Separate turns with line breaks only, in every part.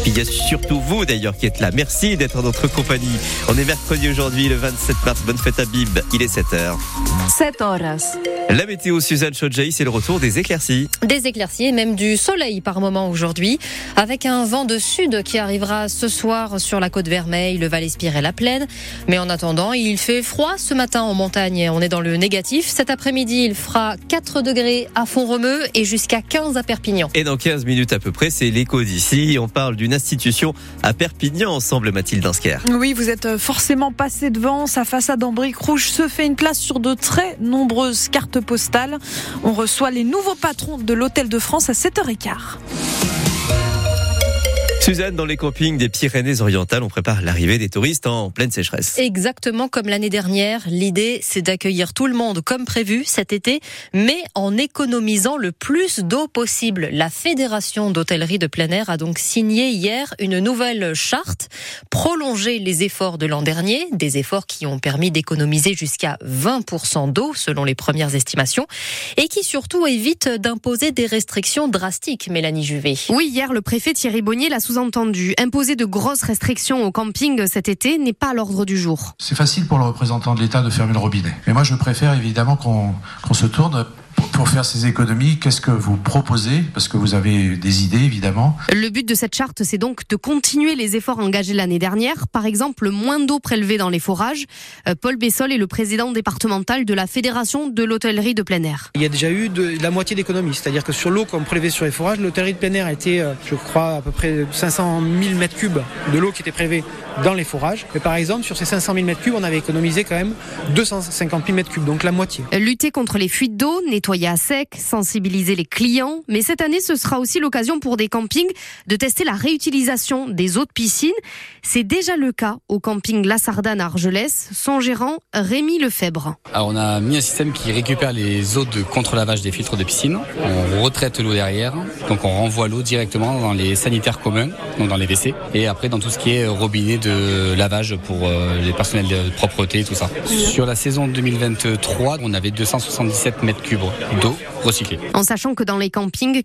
Puis il y a surtout vous d'ailleurs qui êtes là. Merci d'être en notre compagnie. On est mercredi aujourd'hui, le 27 mars. Bonne fête à Bib. Il est 7h.
7h.
La météo, Suzanne Chodjaï, c'est le retour des éclaircies.
Des éclaircies et même du soleil par moment aujourd'hui, avec un vent de sud qui arrivera ce soir sur la côte Vermeille, le Val-Espire et la Plaine. Mais en attendant, il fait froid ce matin en montagne. On est dans le négatif. Cet après-midi, il fera 4 degrés à Font-Romeu et jusqu'à 15 à Perpignan.
Et dans 15 minutes à peu près, c'est l'écho d'ici. On parle d'une institution à Perpignan ensemble, Mathilde Insker.
Oui, vous êtes forcément passé devant. Sa façade en briques rouges se fait une place sur de très nombreuses cartes postales. On reçoit les nouveaux patrons de l'Hôtel de France à 7h15.
Suzanne, dans les campings des Pyrénées-Orientales, on prépare l'arrivée des touristes en pleine sécheresse.
Exactement comme l'année dernière. L'idée, c'est d'accueillir tout le monde comme prévu cet été, mais en économisant le plus d'eau possible. La Fédération d'hôtellerie de plein air a donc signé hier une nouvelle charte, prolonger les efforts de l'an dernier, des efforts qui ont permis d'économiser jusqu'à 20% d'eau, selon les premières estimations, et qui surtout évitent d'imposer des restrictions drastiques, Mélanie Juvet.
Oui, hier, le préfet Thierry Bonnier l'a sous-entendu. Imposer de grosses restrictions au camping cet été n'est pas à l'ordre du jour.
C'est facile pour le représentant de l'État de fermer le robinet. Mais moi, je préfère évidemment qu'on se tourne pour faire ces économies. Qu'est-ce que vous proposez ? Parce que vous avez des idées, évidemment.
Le but de cette charte, c'est donc de continuer les efforts engagés l'année dernière. Par exemple, moins d'eau prélevée dans les forages. Paul Bessol est le président départemental de la Fédération de l'hôtellerie de plein air.
Il y a déjà eu de la moitié d'économies. C'est-à-dire que sur l'eau qu'on prélevait sur les forages, l'hôtellerie de plein air a été, je crois, à peu près 500 000 mètres cubes de l'eau qui était prélevée dans les forages. Mais par exemple, sur ces 500 000 mètres cubes, on avait économisé quand même 250 000 mètres cubes, donc la moitié.
Lutter contre les fuites d'eau, nettoyer à sec, sensibiliser les clients. Mais cette année, ce sera aussi l'occasion pour des campings de tester la réutilisation des eaux de piscine. C'est déjà le cas au camping La Sardane à Argelès. Son gérant, Rémi Lefebvre.
Alors on a mis un système qui récupère les eaux de contre-lavage des filtres de piscine. On retraite l'eau derrière, donc on renvoie l'eau directement dans les sanitaires communs, donc dans les WC, et après dans tout ce qui est robinet de lavage pour les personnels de propreté et tout ça. Sur la saison 2023, on avait 277 mètres cubes d'eau recyclée.
En sachant que dans les campings,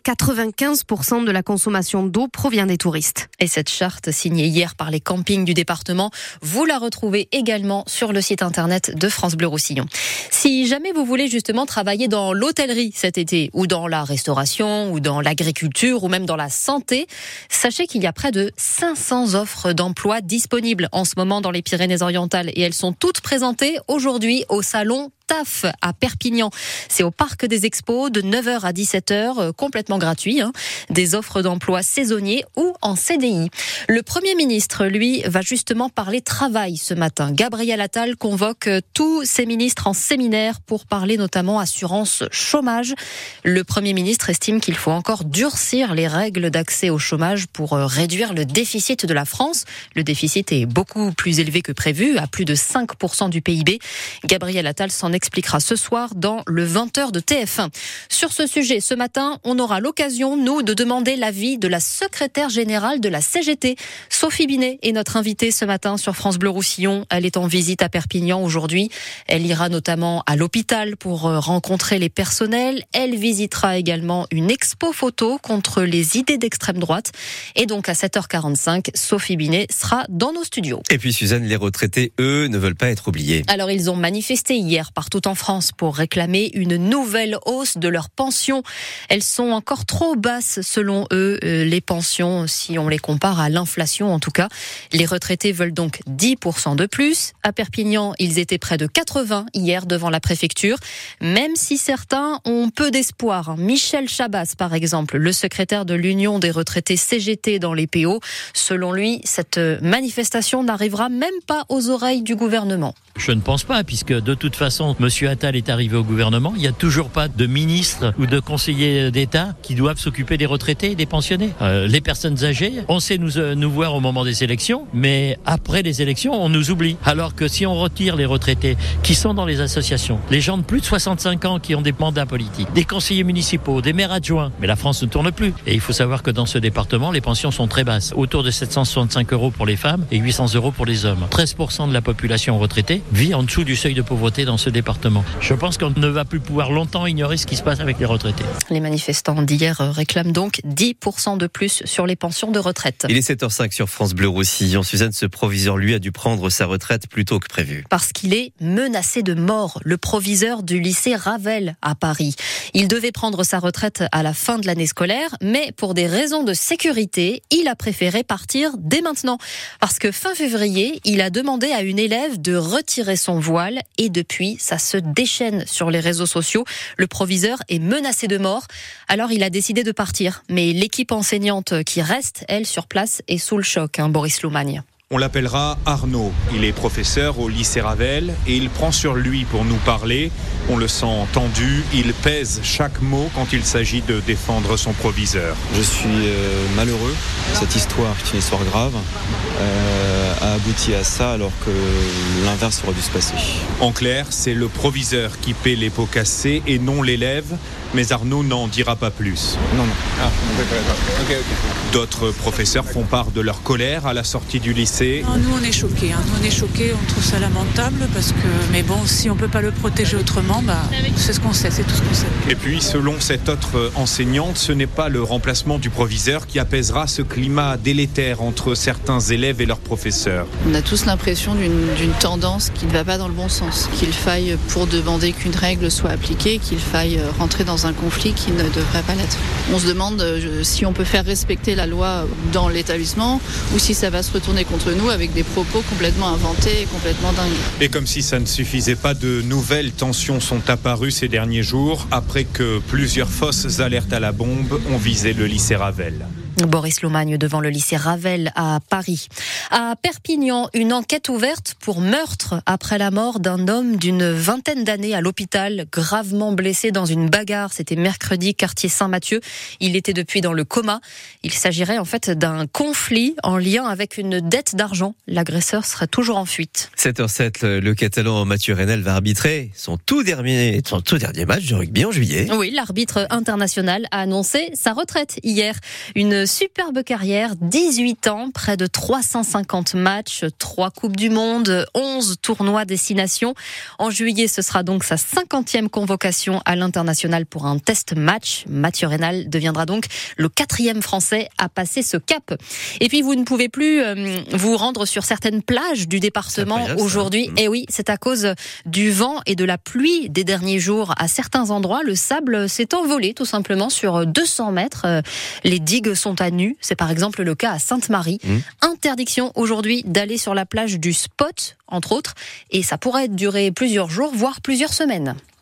95% de la consommation d'eau provient des touristes.
Et cette charte signée hier par les campings du département, vous la retrouvez également sur le site internet de France Bleu Roussillon. Si jamais vous voulez justement travailler dans l'hôtellerie cet été, ou dans la restauration, ou dans l'agriculture, ou même dans la santé, sachez qu'il y a près de 500 offres d'emploi disponibles en ce moment dans les Pyrénées-Orientales, et elles sont toutes présentées aujourd'hui au salon TAF à Perpignan. C'est au Parc des Expos de 9h à 17h, complètement gratuit. Des offres d'emploi saisonniers ou en CDI. Le Premier ministre, lui, va justement parler travail ce matin. Gabriel Attal convoque tous ses ministres en séminaire pour parler notamment assurance chômage. Le Premier ministre estime qu'il faut encore durcir les règles d'accès au chômage pour réduire le déficit de la France. Le déficit est beaucoup plus élevé que prévu, à plus de 5% du PIB. Gabriel Attal s'en expliquera ce soir dans le 20h de TF1. Sur ce sujet, ce matin, on aura l'occasion, nous, de demander l'avis de la secrétaire générale de la CGT. Sophie Binet est notre invitée ce matin sur France Bleu Roussillon. Elle est en visite à Perpignan aujourd'hui. Elle ira notamment à l'hôpital pour rencontrer les personnels. Elle visitera également une expo photo contre les idées d'extrême droite. Et donc à 7h45, Sophie Binet sera dans nos studios.
Et puis Suzanne, les retraités, eux, ne veulent pas être oubliés.
Alors ils ont manifesté hier partout en France pour réclamer une nouvelle hausse de leurs pensions. Elles sont encore trop basses selon eux, les pensions, si on les compare à l'inflation en tout cas. Les retraités veulent donc 10% de plus. À Perpignan, ils étaient près de 80 hier devant la préfecture, même si certains ont peu d'espoir. Michel Chabas, par exemple, le secrétaire de l'Union des retraités CGT dans les PO, selon lui, cette manifestation n'arrivera même pas aux oreilles du gouvernement.
Je ne pense pas, puisque de toute façon, M. Attal est arrivé au gouvernement. Il n'y a toujours pas de ministre ou de conseiller d'État qui doivent s'occuper des retraités et des pensionnés. Les personnes âgées, on sait nous voir au moment des élections, mais après les élections, on nous oublie. Alors que si on retire les retraités qui sont dans les associations, les gens de plus de 65 ans qui ont des mandats politiques, des conseillers municipaux, des maires adjoints, mais la France ne tourne plus. Et il faut savoir que dans ce département, les pensions sont très basses. Autour de 765 € pour les femmes et 800 € pour les hommes. 13% de la population retraitée vit en dessous du seuil de pauvreté dans ce département. Je pense qu'on ne va plus pouvoir longtemps ignorer ce qui se passe avec les retraités.
Les manifestants d'hier réclament donc 10% de plus sur les pensions de retraite.
Il est 7h05 sur France Bleu Roussillon. Suzanne, ce proviseur, lui, a dû prendre sa retraite plus tôt que prévu.
Parce qu'il est menacé de mort, le proviseur du lycée Ravel à Paris. Il devait prendre sa retraite à la fin de l'année scolaire, mais pour des raisons de sécurité, il a préféré partir dès maintenant. Parce que fin février, il a demandé à une élève de retirer son voile et depuis, ça se déchaîne sur les réseaux sociaux. Le proviseur est menacé de mort, alors il a décidé de partir. Mais l'équipe enseignante qui reste, elle, sur place, est sous le choc, Boris Loumagne.
On l'appellera Arnaud. Il est professeur au lycée Ravel et il prend sur lui pour nous parler. On le sent tendu, il pèse chaque mot quand il s'agit de défendre son proviseur.
Je suis malheureux. Cette histoire, qui est une histoire grave, a abouti à ça alors que l'inverse aurait dû se passer.
En clair, c'est le proviseur qui paie les pots cassés et non l'élève. Mais Arnaud n'en dira pas plus.
Non.
Ok. D'autres professeurs font part de leur colère à la sortie du lycée.
Non, nous on est choqués. On trouve ça lamentable parce que, mais bon, si on peut pas le protéger autrement, c'est ce qu'on sait, c'est tout ce qu'on sait.
Et puis, selon cette autre enseignante, ce n'est pas le remplacement du proviseur qui apaisera ce climat délétère entre certains élèves et leurs professeurs.
On a tous l'impression d'une tendance qui ne va pas dans le bon sens, qu'il faille pour demander qu'une règle soit appliquée, qu'il faille rentrer dans un conflit qui ne devrait pas l'être. On se demande si on peut faire respecter la loi dans l'établissement ou si ça va se retourner contre nous avec des propos complètement inventés et complètement dingues.
Et comme si ça ne suffisait pas, de nouvelles tensions sont apparues ces derniers jours après que plusieurs fausses alertes à la bombe ont visé le lycée Ravel.
Boris Loumagne devant le lycée Ravel à Paris. À Perpignan, une enquête ouverte pour meurtre après la mort d'un homme d'une vingtaine d'années à l'hôpital, gravement blessé dans une bagarre. C'était mercredi, quartier Saint-Mathieu. Il était depuis dans le coma. Il s'agirait en fait d'un conflit en lien avec une dette d'argent. L'agresseur serait toujours en fuite.
7h07, le Catalan Mathieu Reynel va arbitrer son tout dernier match de rugby en juillet.
Oui, l'arbitre international a annoncé sa retraite hier. Une superbe carrière, 18 ans, près de 350 matchs, 3 Coupes du Monde, 11 tournois destination. En juillet, ce sera donc sa 50e convocation à l'international pour un test match. Mathieu Reynal deviendra donc le 4e Français à passer ce cap. Et puis, vous ne pouvez plus vous rendre sur certaines plages du département aujourd'hui. Et oui, c'est à cause du vent et de la pluie des derniers jours. À certains endroits, le sable s'est envolé tout simplement sur 200 mètres. Les digues sont à nu. C'est par exemple le cas à Sainte-Marie. Interdiction aujourd'hui d'aller sur la plage du Spot, entre autres. Et ça pourrait durer plusieurs jours, voire plusieurs semaines.